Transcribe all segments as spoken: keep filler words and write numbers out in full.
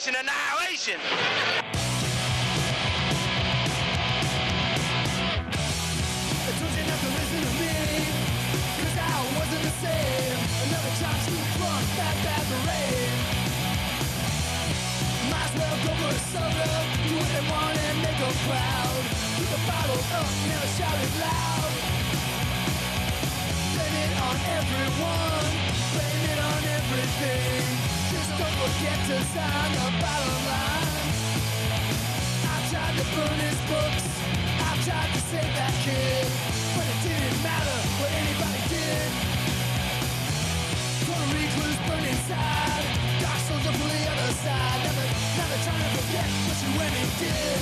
Annihilation! I told you not to listen to me, cause I wasn't the same. Another chance to front back at the rain. Might as well go for a soda, do what they want and make them proud. Keep the bottle up, never shout it loud. Blame it on everyone, blame it on everything. Just don't forget to sign the bottom line. I tried to burn his books, I tried to save that kid, but it didn't matter what anybody did. Puerto Rico's burned inside, dark soldier from the other side. Never, never trying to forget what you went and did.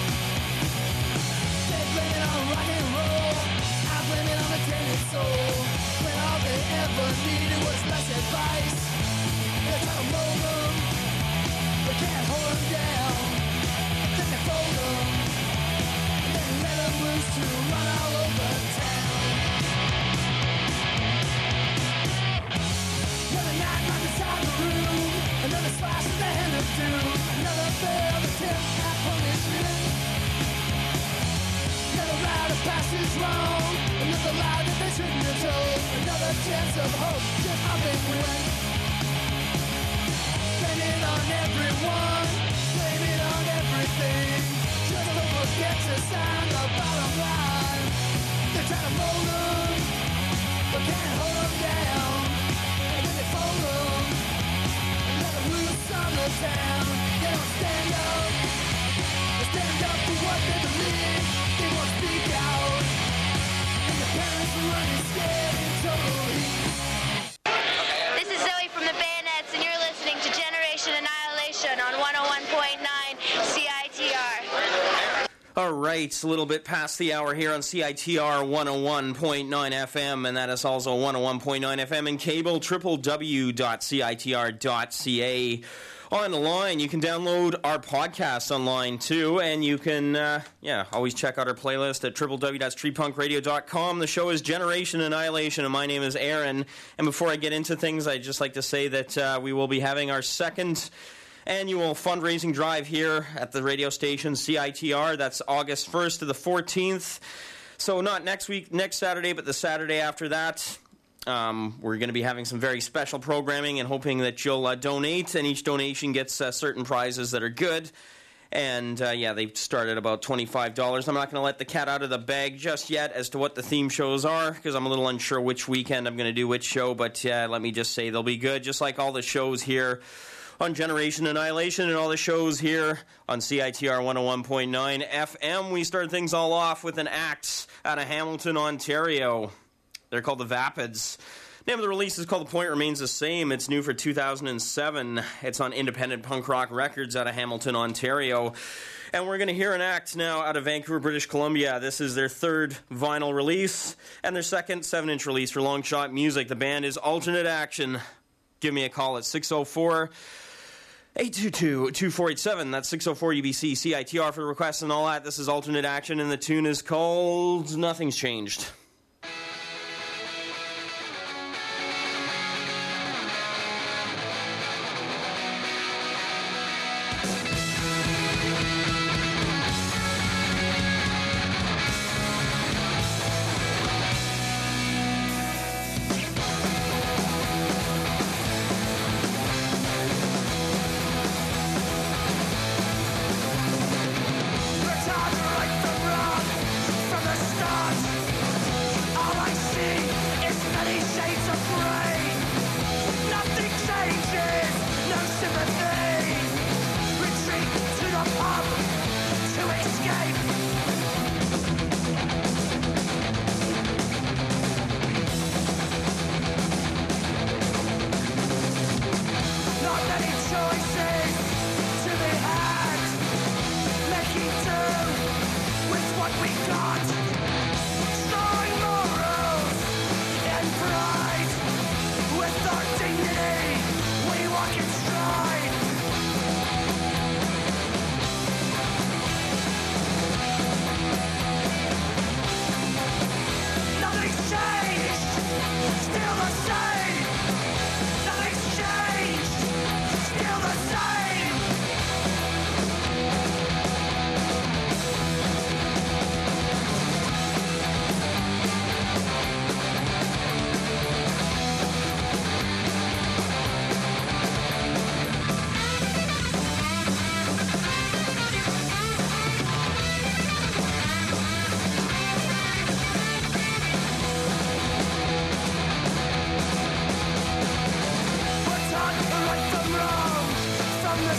They blame it on rock and roll, I blame it on the tainted soul. When all they ever needed was less advice. They try to mold them, but can't hold them down. Then they fold them, and then let them loose to run all over town. Another night right beside the room, another slash in the hand of doom, another fail attempt at punishment. Another round of past is wrong, another lie that they shouldn't have told, another chance of hope just up and went. Blame it on everyone, blame it on everything. Just don't forget to sign the bottom line. They try to mold them, but can't hold them down. And then they fold them, and let them loose on the town. They don't stand up, they stand up for what they believe. They won't speak out, and the parents are running scared in total heat. This is Zoe from the Bayonets, and you're listening to Generation Annihilation on one oh one point nine C I T R. All right, a little bit past the hour here on C I T R one oh one point nine F M, and that is also one oh one point nine F M in cable, w w w dot c i t r dot c a. Online, you can download our podcast online too, and you can, uh, yeah, always check out our playlist at w w w dot street punk radio dot com. The show is Generation Annihilation, and my name is Aaron. And before I get into things, I'd just like to say that uh, we will be having our second annual fundraising drive here at the radio station C I T R. That's August first to the fourteenth. So not next week, next Saturday, but the Saturday after that. Um, we're going to be having some very special programming and hoping that you'll uh, donate, and each donation gets uh, certain prizes that are good. And, uh, yeah, they start at about twenty-five dollars. I'm not going to let the cat out of the bag just yet as to what the theme shows are, because I'm a little unsure which weekend I'm going to do which show, but uh, let me just say they'll be good, just like all the shows here on Generation Annihilation and all the shows here on C I T R one oh one point nine F M. We start things all off with an act out of Hamilton, Ontario. They're called the Vapids. The name of the release is called The Point Remains the Same. It's new for two thousand seven. It's on Independent Punk Rock Records out of Hamilton, Ontario. And we're going to hear an act now out of Vancouver, British Columbia. This is their third vinyl release and their second seven-inch release for Longshot Music. The band is Alternate Action. Give me a call at six oh four, eight two two, two four eight seven. That's six oh four U B C C I T R for the requests and all that. This is Alternate Action, and the tune is called Nothing's Changed. Stride.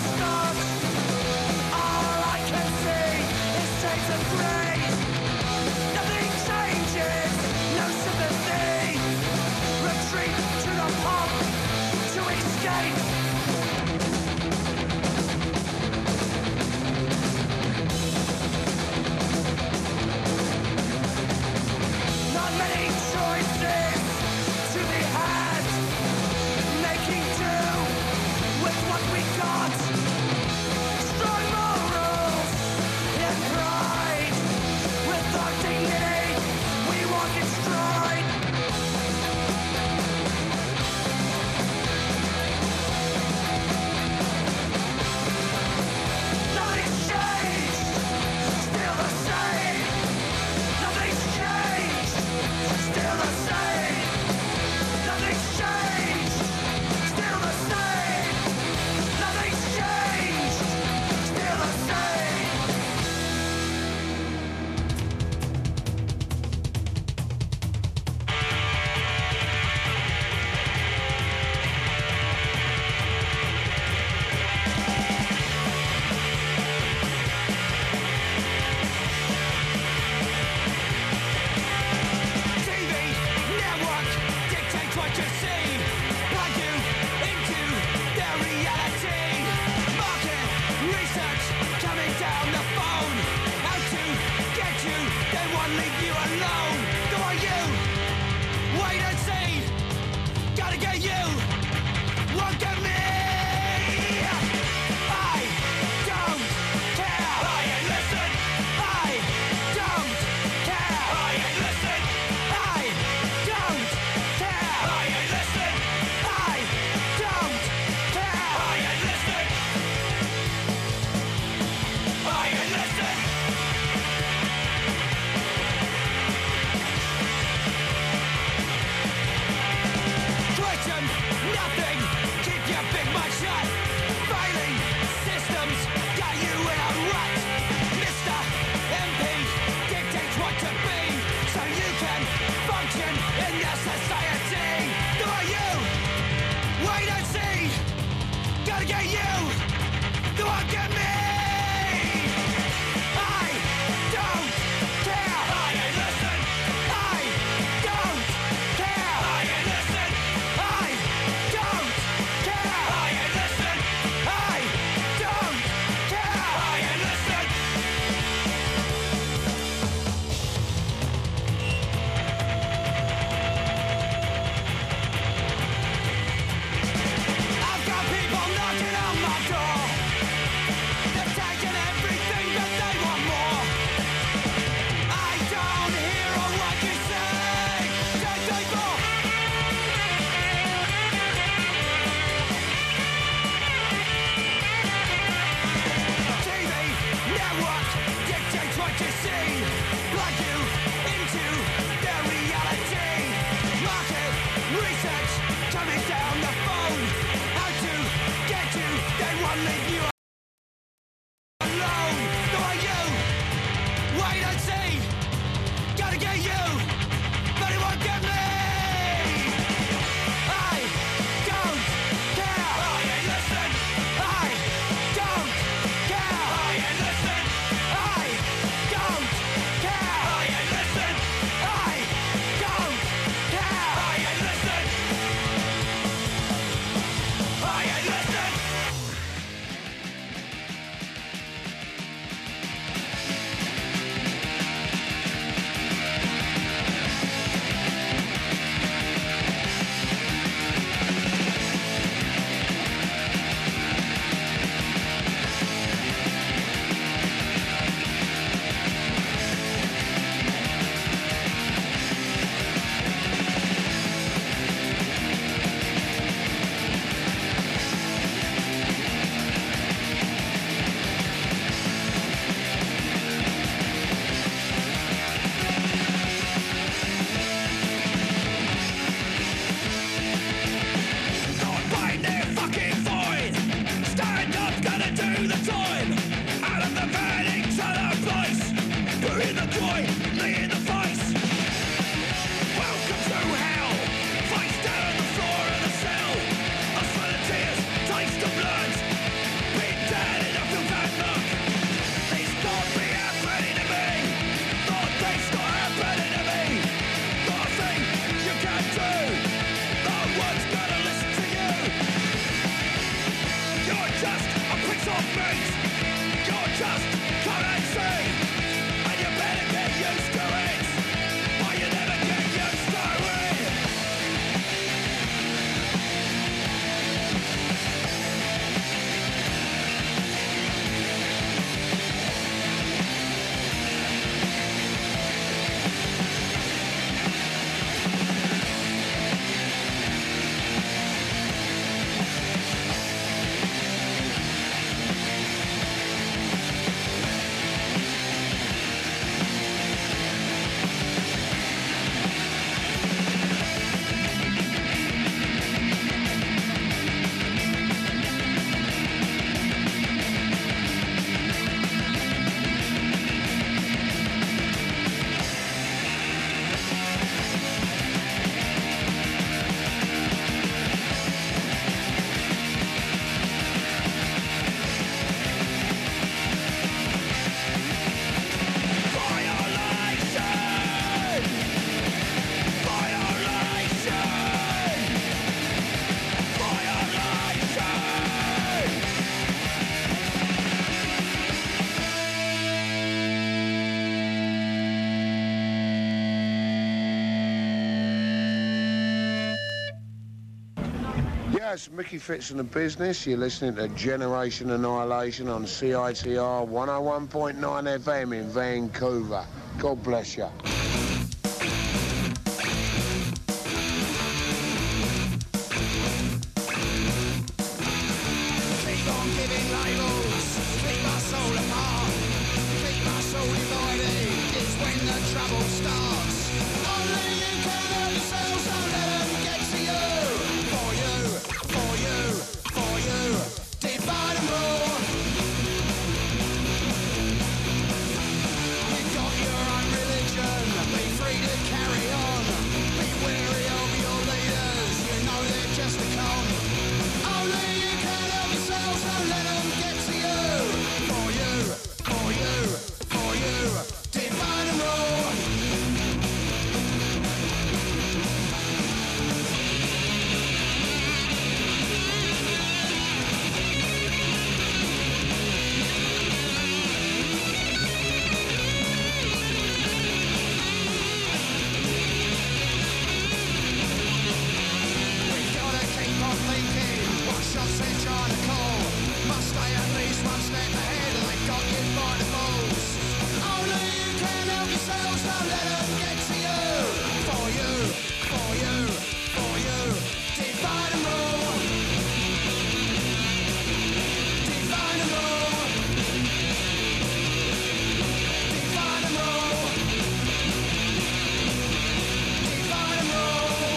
Taste the blood, been Yeah, it's Mickey Fitz in the business. You're listening to Generation Annihilation on C I T R one oh one point nine F M in Vancouver. God bless you. Keep on giving labels, keep our soul apart, keep our soul divided, it's when the trouble starts. Only you can help yourself, so let them get to you. For you, for you, for you, divide and rule. You got your own religion, be free to carry on. Be wary of your leaders, you know they're just a con. Only you can help yourself, so let them get to you. For you, for you, for you, divide and rule. We've gotta keep on thinking what shots they're trying to call. Must stay at least one step ahead and they've got you by the balls. Only you can help yourself, so let them get to you. For you, for you, for you, divide and rule. Divide and rule. Divide and rule. Divide and rule.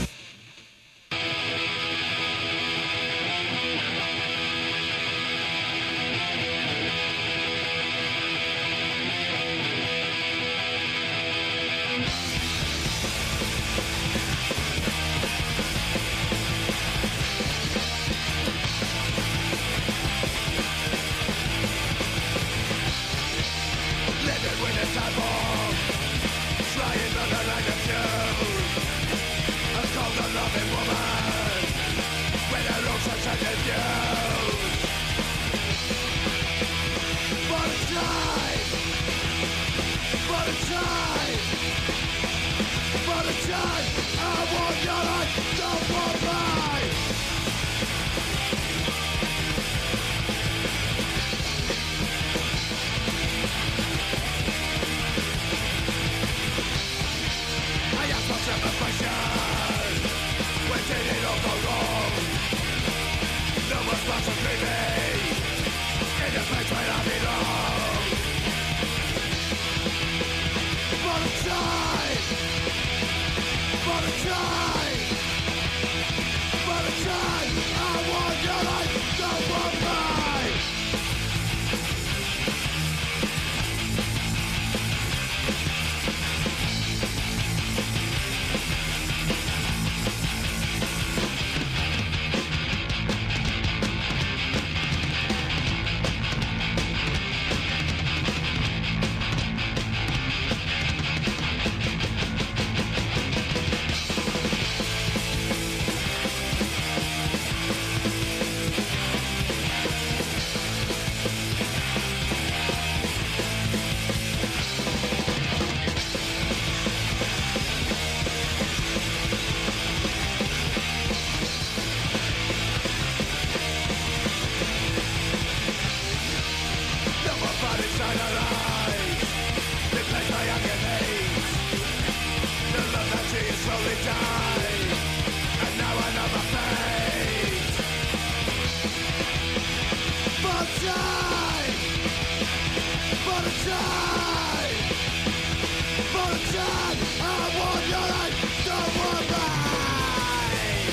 Living with a cyborg, trying not to like a Jew. A cold and loving woman, with her own such a views. But it's time, but it's time, but it's time. I want your life, don't want mine. I ask myself a question. When did it all go wrong? No more spots of dreaming in the place where I belong. But it's time, but it's time, but it's time. I want your life, don't want mine. No more blood inside her eyes. The place I am getting. The love that she has slowly died. And now another fate. But time, but a time, but a time. I want your life, don't want mine.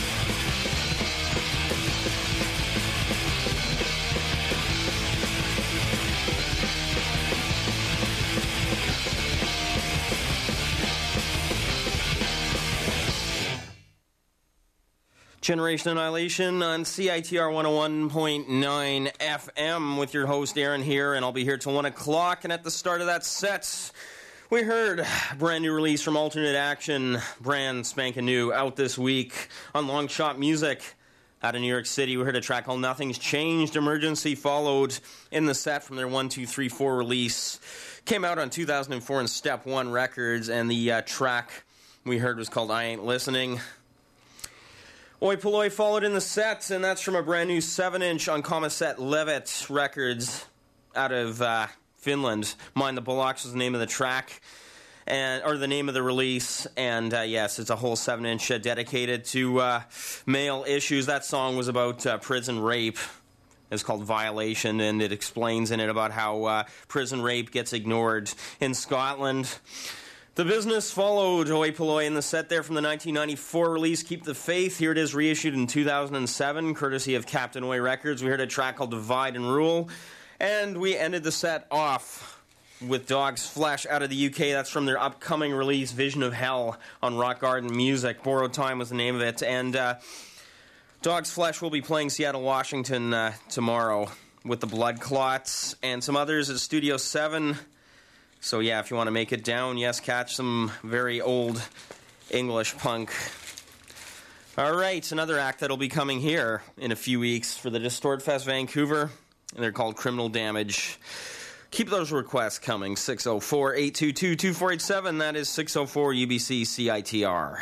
Generation Annihilation on C I T R one oh one point nine F M with your host Aaron here, and I'll be here till one o'clock. And at the start of that set, we heard a brand new release from Alternate Action, brand spanking new, out this week on Long Shot Music. Out of New York City, we heard a track called Nothing's Changed. Emergency followed in the set from their one two three four release. Came out on two thousand four in Step One Records, and the uh, track we heard was called I Ain't Listening. Oi Polloi followed in the set, and that's from a brand new seven inch on Comaset Levitt Records out of uh, Finland. Mind the Bullocks was the name of the track, and or the name of the release, and uh, yes, it's a whole seven inch uh, dedicated to uh, male issues. That song was about uh, prison rape. It's called Violation, and it explains in it about how uh, prison rape gets ignored in Scotland. The Business followed Oi Polloi in the set there from the nineteen ninety-four release, Keep the Faith. Here it is reissued in two thousand seven, courtesy of Captain Oi Records. We heard a track called Divide and Rule. And we ended the set off with Dog's Flesh out of the U K. That's from their upcoming release, Vision of Hell, on Rock Garden Music. Borrowed Time was the name of it. And uh, Dog's Flesh will be playing Seattle, Washington uh, tomorrow with the Blood Clots and some others at Studio seven. So, yeah, if you want to make it down, yes, catch some very old English punk. All right, another act that'll be coming here in a few weeks for the Distort Fest Vancouver, and they're called Criminal Damage. Keep those requests coming, six oh four, eight two two, two four eight seven. That is six oh four U B C C I T R.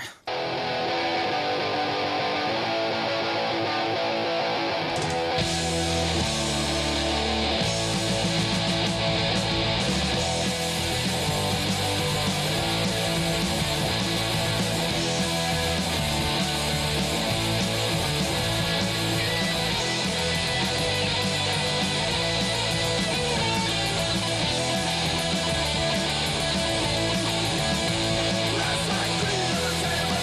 Last night,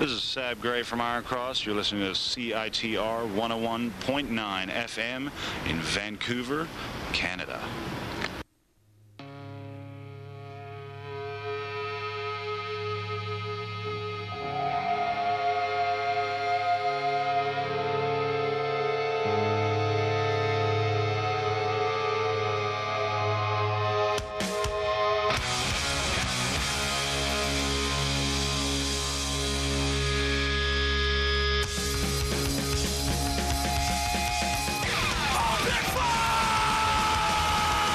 This is Sab Gray from Iron Cross. You're listening to C I T R one oh one point nine F M in Vancouver, Canada. Open fire!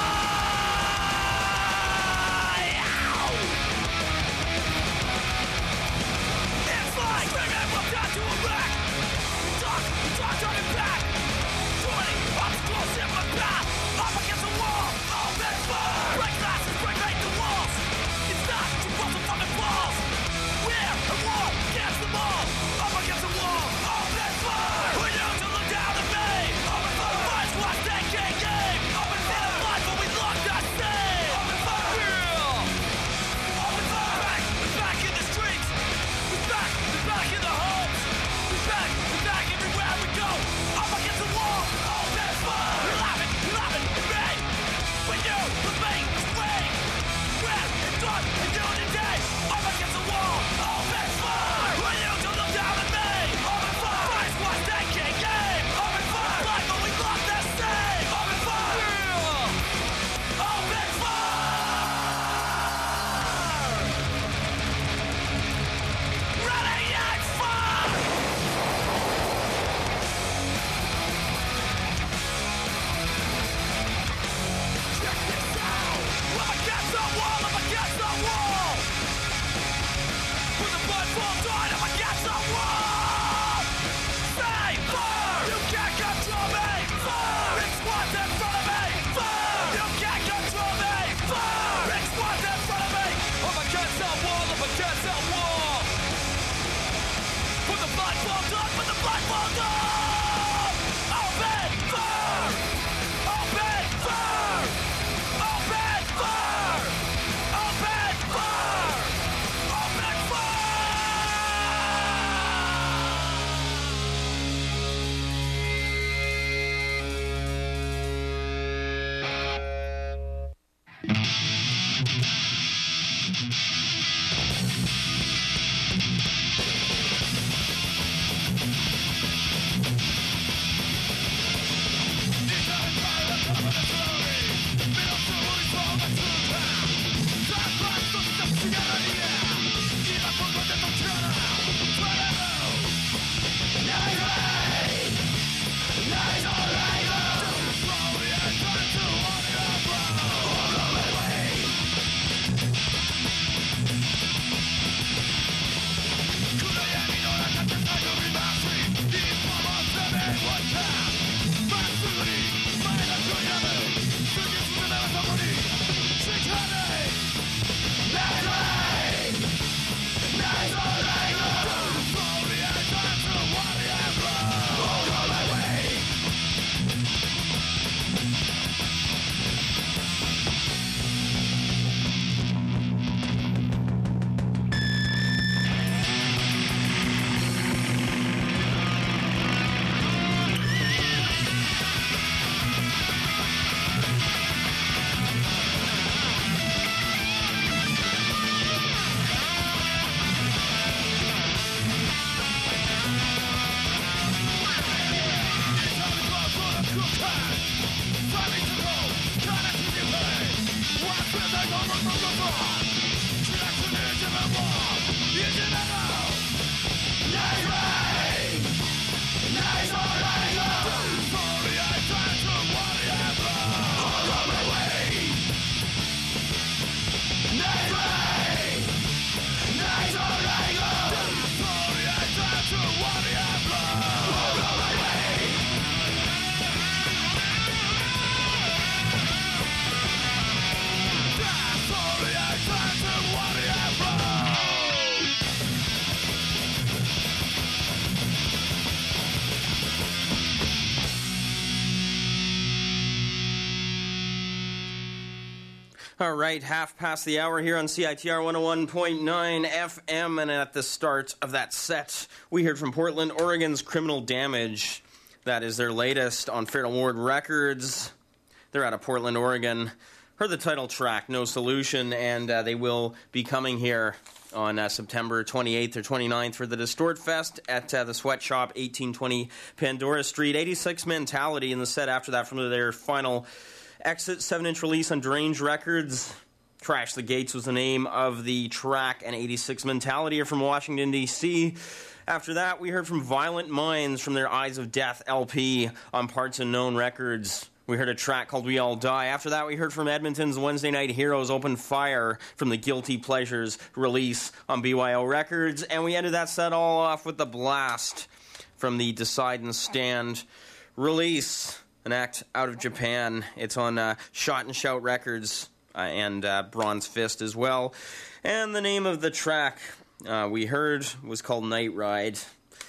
All right, half past the hour here on C I T R one oh one point nine F M, and at the start of that set, we heard from Portland, Oregon's Criminal Damage. That is their latest on Feral Ward Records. They're out of Portland, Oregon. Heard the title track, No Solution, and uh, they will be coming here on uh, September twenty-eighth or twenty-ninth for the Distort Fest at uh, the Sweatshop, eighteen twenty Pandora Street. eighty-six Mentality in the set after that from their final Exit seven-inch release on Deranged Records. Crash the Gates was the name of the track, and eighty-six Mentality are from Washington, D C After that, we heard from Violent Minds from their Eyes of Death L P on Parts Unknown Records. We heard a track called We All Die. After that, we heard from Edmonton's Wednesday Night Heroes Open Fire from the Guilty Pleasures release on B Y O Records. And we ended that set all off with The Blast from the Decide and Stand release. An act out of Japan. It's on uh, Shot and Shout Records uh, and uh, Bronze Fist as well. And the name of the track uh, we heard was called Night Ride.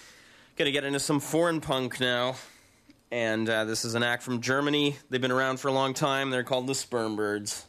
Gonna get into some foreign punk now. And uh, this is an act from Germany. They've been around for a long time. They're called the Sperm Birds.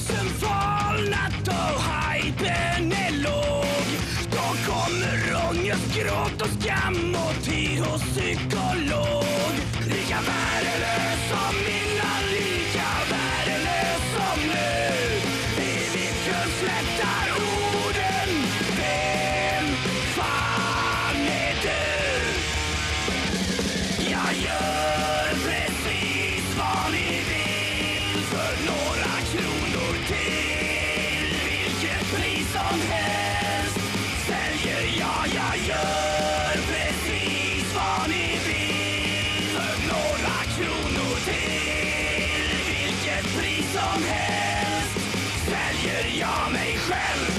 Falnat och hypen är låg, då kommer ångest. Ångest, gråt och skam och tid hos psykolog. Lika värdelös som innan, lika värdelös som nu. I vilken slättar orden, vem fan är du? Jag gör precis vad ni vill för några kronor till. Vilket pris som helst säljer jag, jag gör precis vad ni vill för några kronor till. Vilket pris som helst säljer jag mig själv.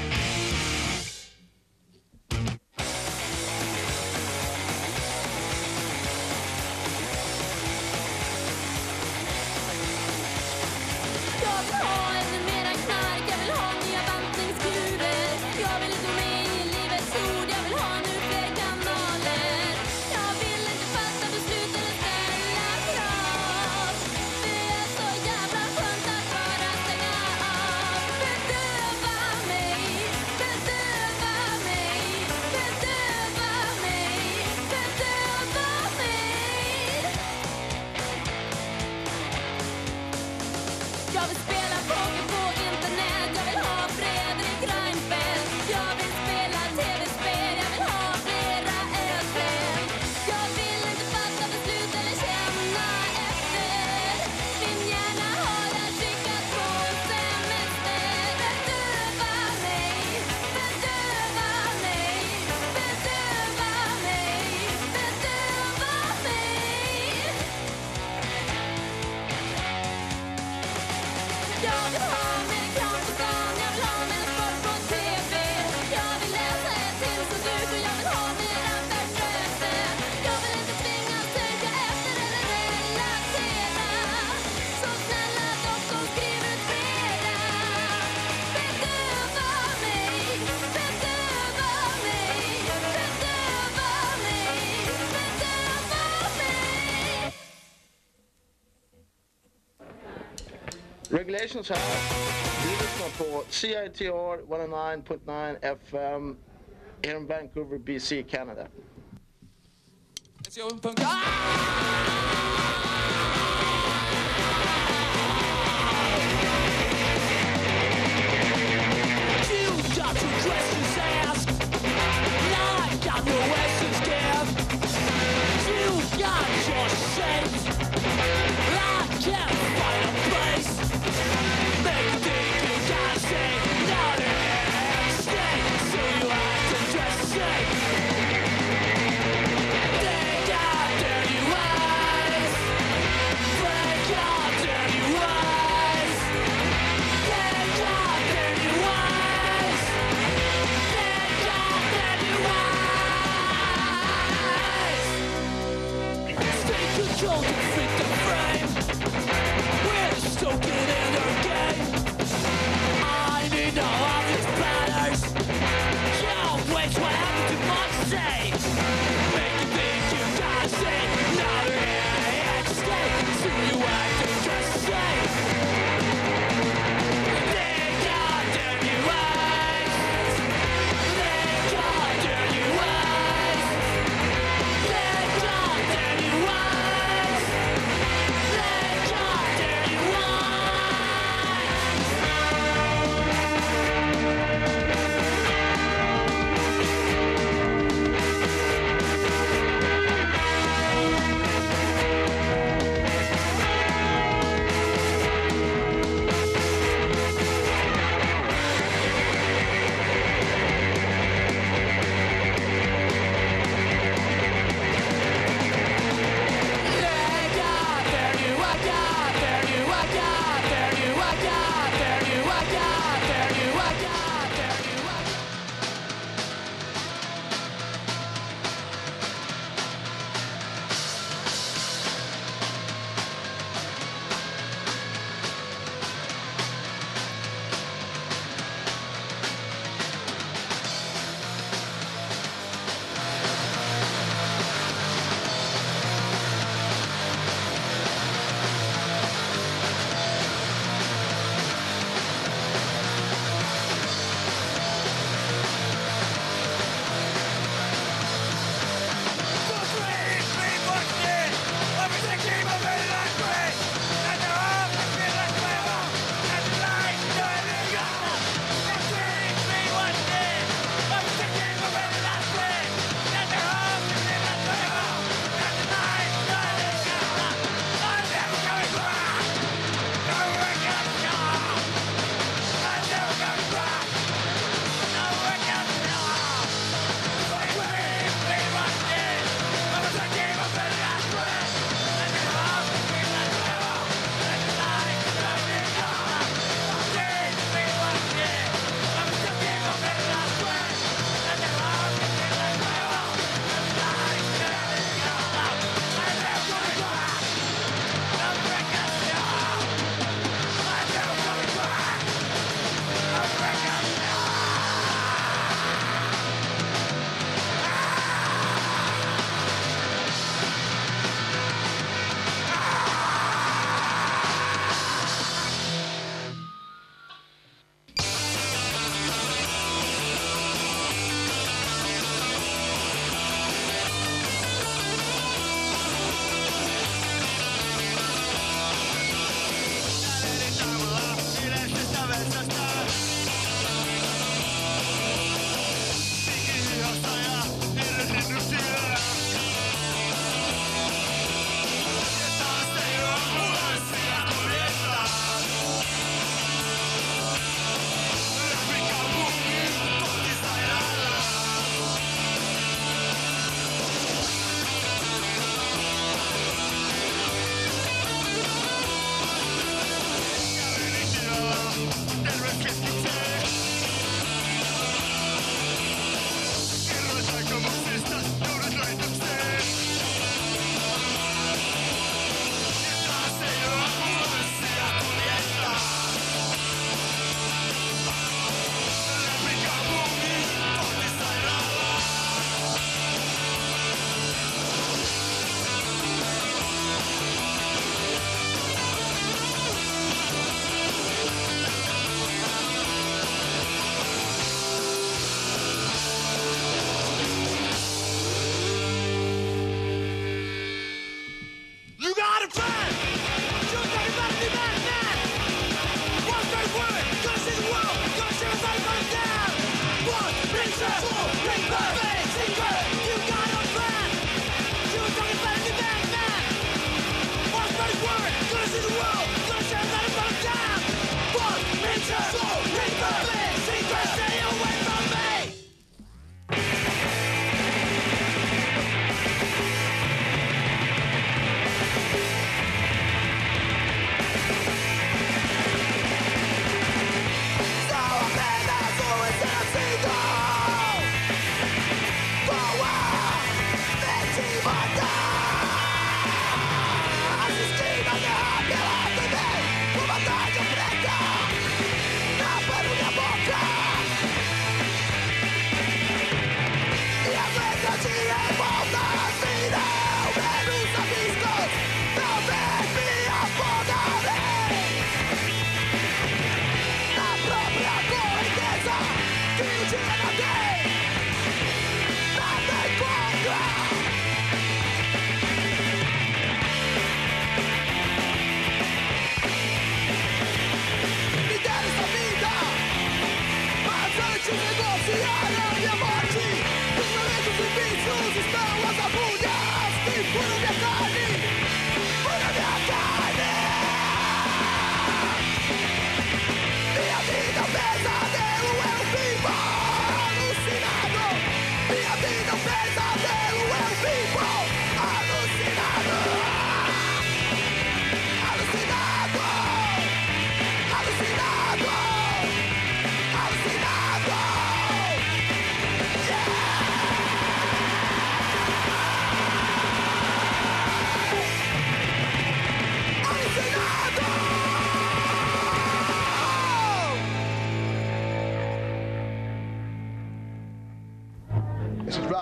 Jag vill ha ännu mera knark, jag vill ha nya bantningskurer. Jag vill inte med i livets ord, jag vill ha nu fler kanaler. Jag vill inte fatta beslut eller ställa krav. Det är så jävla skönt att bara stänga av. Bedöva mig, bedöva mig, bedöva mig, bedöva mig. Jag vill spela poker på internet, jag vill ha Fredrik Reinfeldt. Jag vill spela tv-spel, jag vill ha flera ölspel. Jag vill inte fatta beslut eller känna efter. Min hjärna har jag skickat på semester. Bedöva mig, bedöva mig, bedöva mig, bedöva mig. Jag vill ha mer kram på stan, jag vill ha mer sport på tv. Jag vill läsa ett till så dyrt och jag vill ha mer affärsröte. Jag vill inte tvingas tänka efter eller relatera. Så snälla doktorn, skriv ut flera. Bedöva mig, bedöva mig, bedöva mig, bedöva mig. Regulations här. Vi lyssnar på C I T R one oh nine point nine F M here in Vancouver, B C, Canada. You got two questions asked. I got no answers give. You got your shapes. I can't find a place. Make you think you gotta say now to stay. So you have to dress the same. They got dirty eyes. They got dirty eyes. They got dirty eyes. They got dirty eyes. Stay controlled to fit the frame. We're stoking in their game. I need no obvious platters. Can't wait what happened to my say. Make you think you gotta say now they're here to stay. So you act to just say. They got dirty eyes. They got dirty eyes. They got dirty eyes.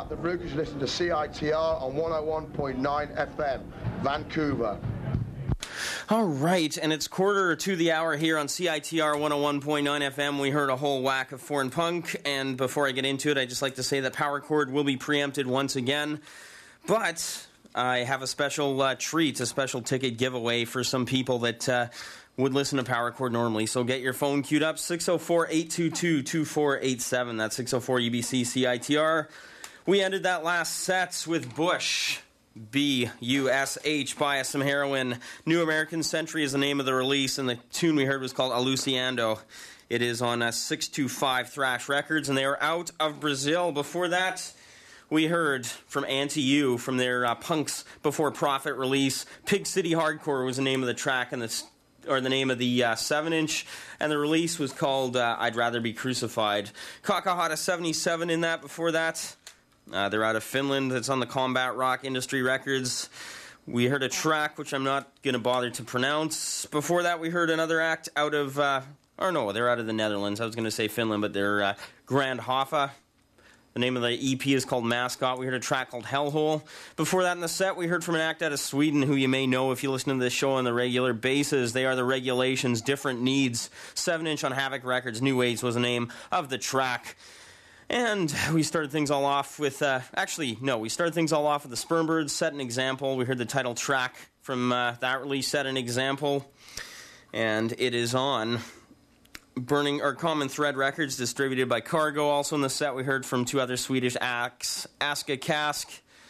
Arthur Lucas, listening to C I T R on one oh one point nine F M, Vancouver. All right, and it's quarter to the hour here on C I T R one oh one point nine F M. We heard a whole whack of foreign punk, and before I get into it, I'd just like to say that Power Chord will be preempted once again, but I have a special uh, treat, a special ticket giveaway for some people that uh, would listen to Power Chord normally. So get your phone queued up, six oh four, eight two two, two four eight seven. That's six oh four U B C C I T R. We ended that last set with Bush. B U S H, Buy Us Some Heroin. New American Century is the name of the release, and the tune we heard was called Aluciando. It is on uh, six two five Thrash Records, and they are out of Brazil. Before that, we heard from Anti-U from their uh, Punks Before Profit release. Pig City Hardcore was the name of the track, and the or the name of the uh, seven inch, and the release was called uh, I'd Rather Be Crucified. Kakahata seventy-seven in that. Before that, Uh, they're out of Finland. It's on the Combat Rock Industry Records. We heard a track which I'm not going to bother to pronounce. Before that, we heard another act out of, uh, or no, they're out of the Netherlands. I was going to say Finland, but they're uh, Grand Hoffa. The name of the E P is called Mascot. We heard a track called Hellhole. Before that in the set, we heard from an act out of Sweden who you may know if you listen to this show on a regular basis. They are the Regulations, Different Needs. seven inch on Havoc Records. New Age was the name of the track. And we started things all off with, uh, actually, no, we started things all off with the Sperm Birds, Set an Example. We heard the title track from uh, that release, Set an Example. And it is on Burning, or Common Thread Records, distributed by Cargo. Also in the set, we heard from two other Swedish acts, Aska Kask,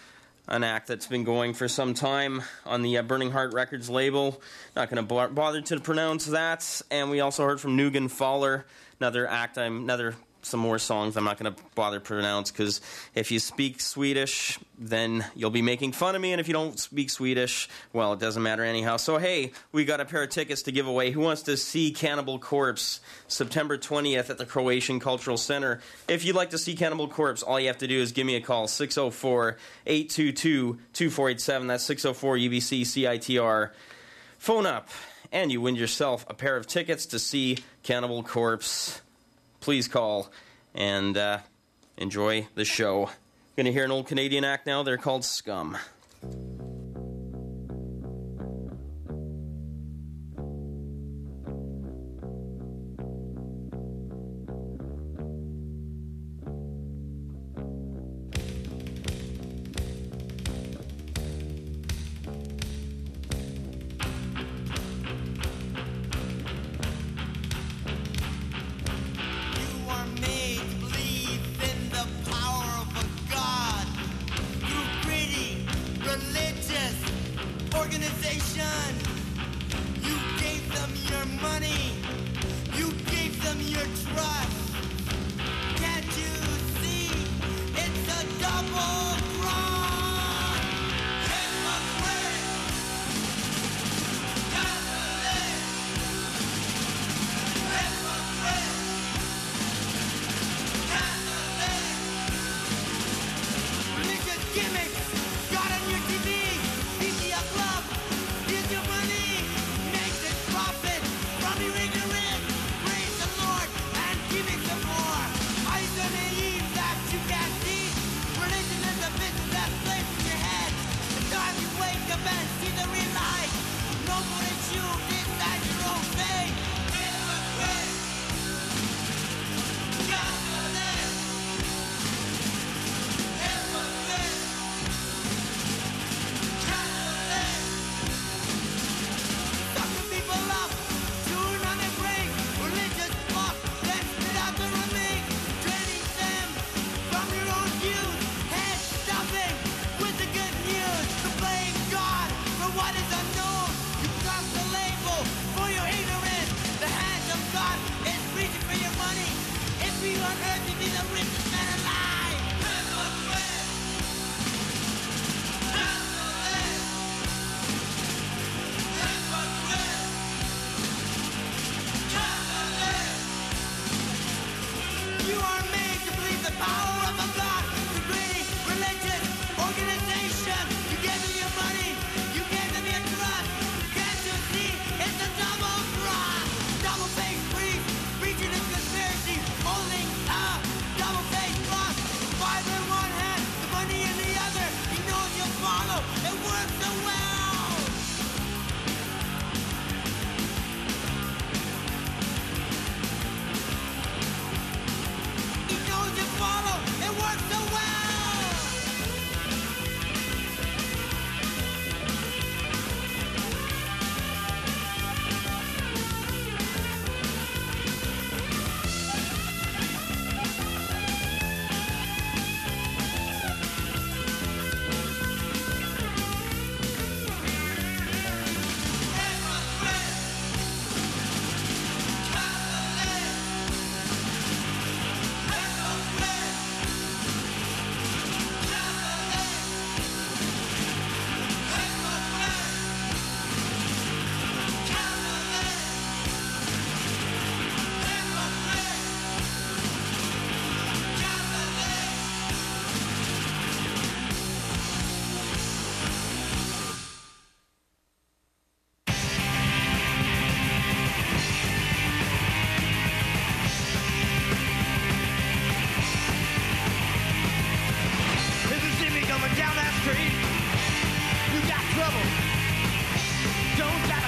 an act that's been going for some time on the uh, Burning Heart Records label. Not going to bo- bother to pronounce that. And we also heard from Nugan Faller, another act, I'm another... some more songs I'm not going to bother to pronounce, because if you speak Swedish, then you'll be making fun of me, and if you don't speak Swedish, well, it doesn't matter anyhow. So, hey, we got a pair of tickets to give away. Who wants to see Cannibal Corpse September twentieth at the Croatian Cultural Center? If you'd like to see Cannibal Corpse, all you have to do is give me a call, six oh four, eight two two, two four eight seven. That's six oh four U B C C I T R. Phone up, and you win yourself a pair of tickets to see Cannibal Corpse. Please call and uh, enjoy the show. Going to hear an old Canadian act now. They're called Scum. From your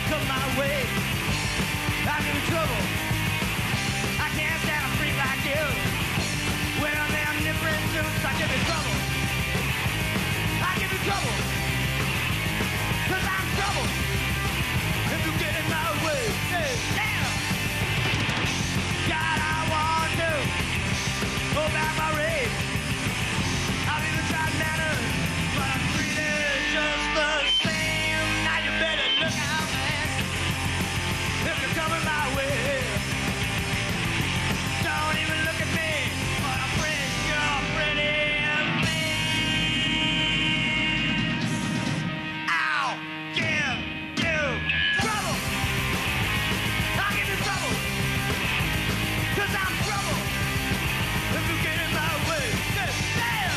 come my way, I give you trouble. I can't stand a freak like you. Wearing them different suits, I give you trouble. I give you trouble. Cause I'm trouble. If you get in my way, hey, damn. God, I want to hold back my rage. I've even tried manners, but I'm treated just the same. Now you better look out, man. If you're coming my way, don't even look at me, but I'm pretty sure pretty mean. I'll give you trouble. I'll give you trouble. Cause I'm trouble. If you get in my way, yeah, damn.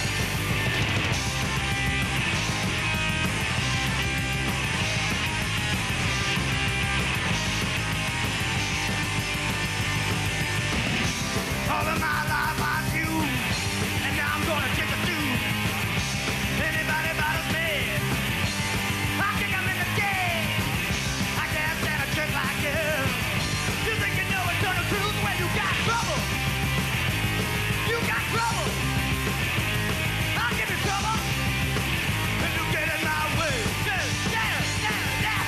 All of my life I knew, and now I'm gonna take a dude. Anybody bothers me, I'll kick 'em in the game. I can't stand a trick like you. You think you know eternal truth when you got trouble? You got trouble. I'll give you trouble. If you get in my way, yeah, yeah, yeah, yeah.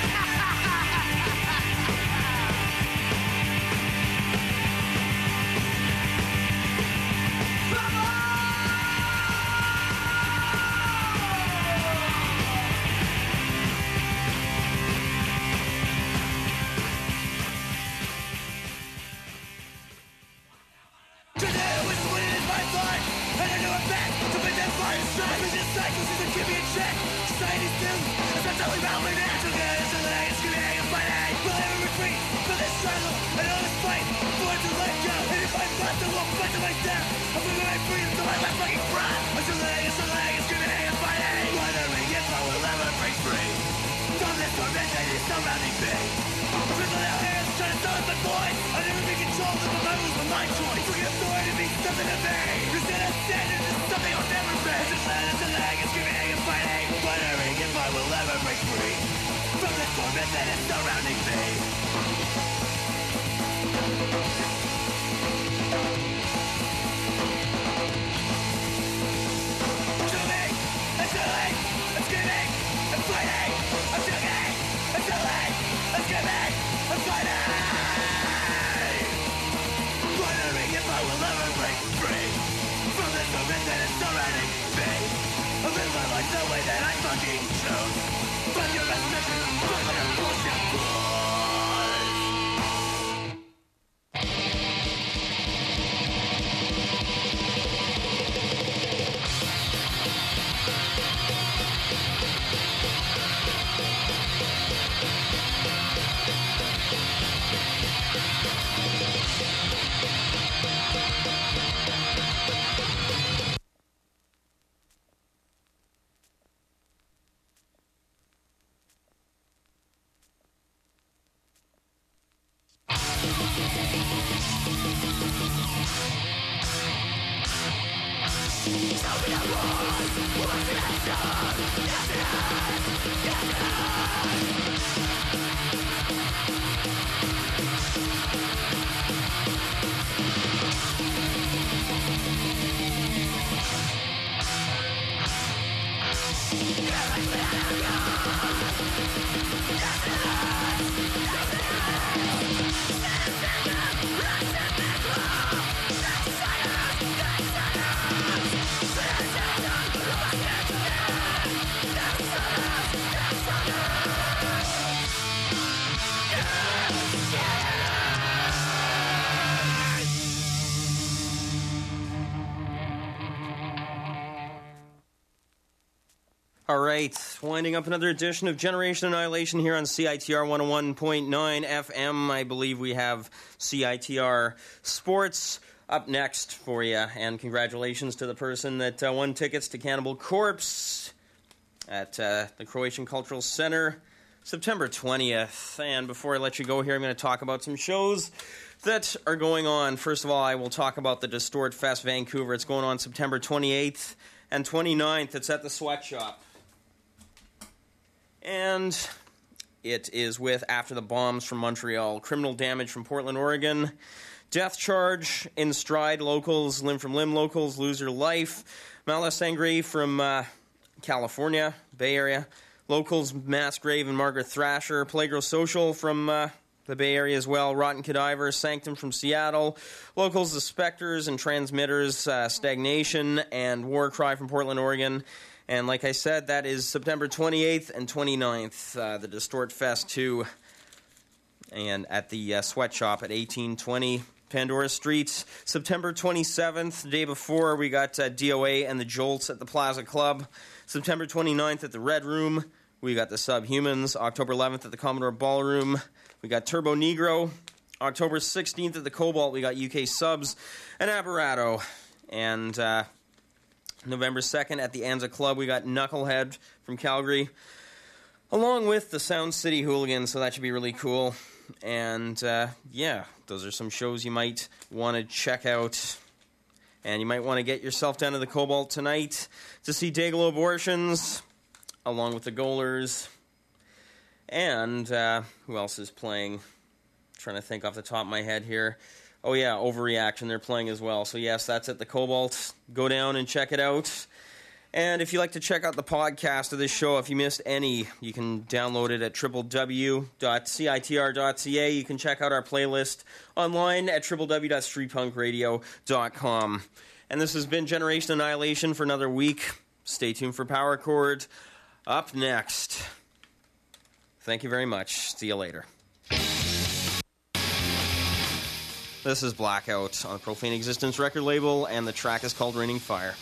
Today was when it is my part, and I know I'm back to make that fire strike. With this cycle, season keep me in check. Society's doomed, it's not totally battling it. So good, it's a leg, it's gonna hang and fight it. Will ever retreat from this struggle and all this fight? For it to let go, and if I'm lost, I won't fight to my death. I'm moving my freedom to my last fucking breath. It's a leg, it's a leg, it's gonna hang and fight it. Wondering if I will ever break free from this torment that is surrounding me. Drizzle out hands, trying to silence my voice. I'll never be controlled if my rules are my choice. Free authority means something to me. Instead of standing, this is something I'll never be. It's a leg, it's a leg, it's gonna hang and fighting. Wondering if I will ever break free from this torment that is surrounding me. Shooting, and shooting, and screaming, and fighting. I'm shooting, and shooting, and screaming, and fighting. Wondering if I will ever break free from this torment that is surrounding me. I live my life the way that I fucking choose. But your resurrection, but your bullshit boys. All right, winding up another edition of Generation Annihilation here on C I T R one oh one point nine F M. I believe we have C I T R Sports up next for you, and congratulations to the person that uh, won tickets to Cannibal Corpse at uh, the Croatian Cultural Center, September twentieth. And before I let you go here, I'm going to talk about some shows that are going on. First of all, I will talk about the Distort Fest Vancouver. It's going on September twenty-eighth and twenty-ninth. It's at the Sweatshop. And It is with After the Bombs from Montreal, Criminal Damage from Portland, Oregon, Death Charge, In Stride Locals, Limb from Limb Locals, Loser Life, Mala Sangre from uh, California, Bay Area, Locals, Mass Grave and Margaret Thrasher, Playgirl Social from uh, the Bay Area as well, Rotten Cadaver, Sanctum from Seattle, Locals, The Spectres and Transmitters, uh, Stagnation, and War Cry from Portland, Oregon. And like I said, that is September twenty-eighth and twenty-ninth, uh, the Distort Fest two, and at the uh, Sweatshop at eighteen twenty Pandora Street. September twenty-seventh, the day before, we got uh, D O A and the Jolts at the Plaza Club. September twenty-ninth at the Red Room, we got the Subhumans. October eleventh at the Commodore Ballroom, we got Turbo Negro. October sixteenth at the Cobalt, we got U K Subs and Apparato. And uh, November second at the Anza Club, we got Knucklehead from Calgary, along with the Sound City Hooligans, so that should be really cool. And, uh, yeah, those are some shows you might want to check out. And you might want to get yourself down to the Cobalt tonight to see Dayglow Abortions, along with the Goalers. And, uh, who else is playing? I'm trying to think off the top of my head here. Oh, yeah, Overreaction, they're playing as well. So, yes, that's at the Cobalt. Go down and check it out. And if you'd like to check out the podcast of this show, if you missed any, you can download it at w w w dot c i t r dot c a. You can check out our playlist online at w w w dot street punk radio dot com. And this has been Generation Annihilation for another week. Stay tuned for Power Chord. Up next. Thank you very much. See you later. This is Blackout on the Profane Existence record label, and the track is called Raining Fire.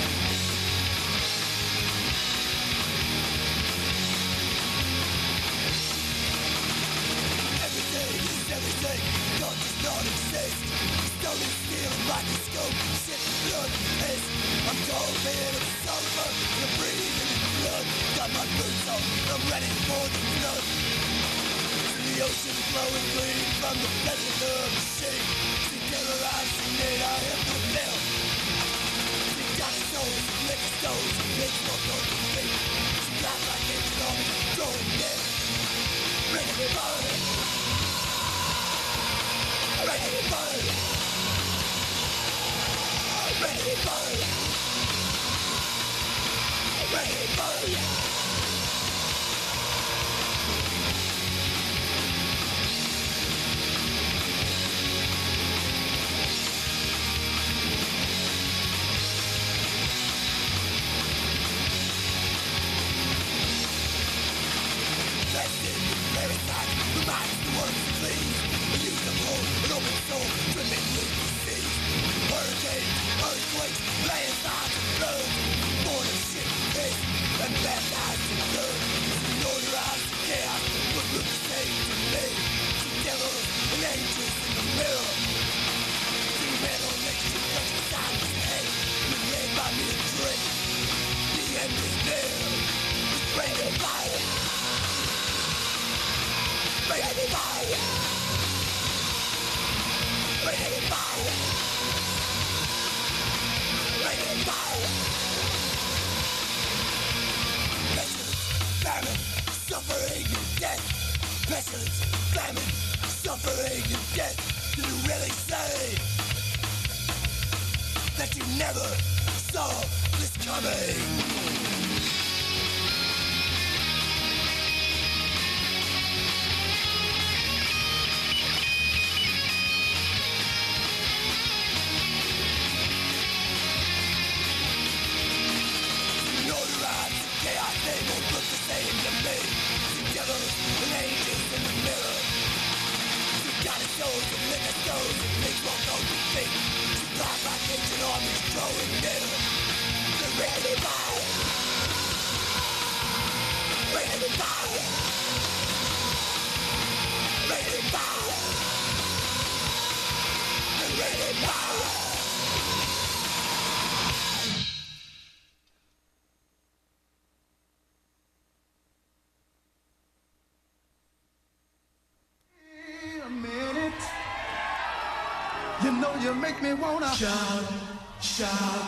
You know you make me wanna shout, shout,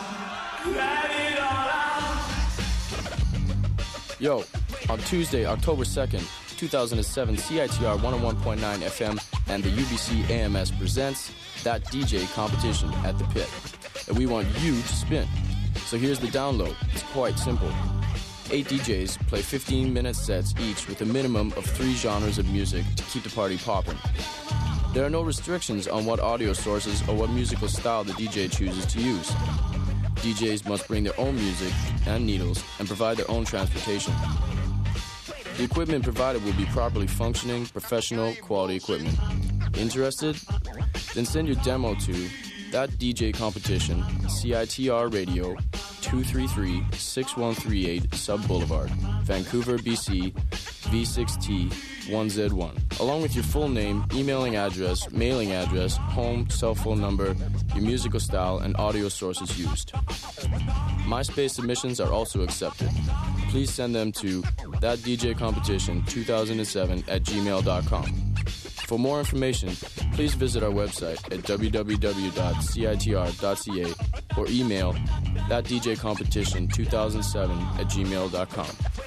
let it all out. Yo, on Tuesday, October second, two thousand seven C I T R one oh one point nine F M and the U B C A M S presents That D J Competition at the Pit. And we want you to spin. So here's the download. It's quite simple. Eight D Js play fifteen-minute sets each with a minimum of three genres of music to keep the party popping. There are no restrictions on what audio sources or what musical style the D J chooses to use. D Js must bring their own music and needles and provide their own transportation. The equipment provided will be properly functioning, professional, quality equipment. Interested? Then send your demo to That D J Competition, C I T R Radio, two three three, six one three eight Sub Boulevard, Vancouver, B C, V six T one Z one, along with your full name, emailing address, mailing address, home, cell phone number, your musical style, and audio sources used. MySpace submissions are also accepted. Please send them to That D J Competition two thousand seven at gmail dot com. For more information, please visit our website at w w w dot c i t r dot c a or email that d j competition two thousand seven at gmail dot com.